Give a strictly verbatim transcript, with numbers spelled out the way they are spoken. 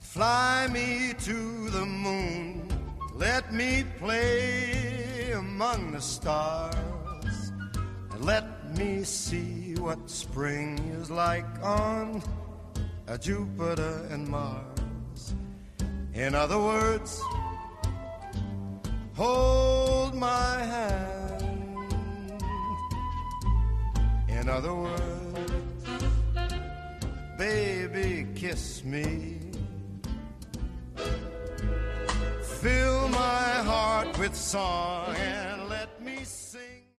Fly me to the moon, let me play among the stars, and let me see what spring is like on uh, Jupiter and Mars. In other words, hold my hand. In other words, baby, kiss me. Fill my heart with song and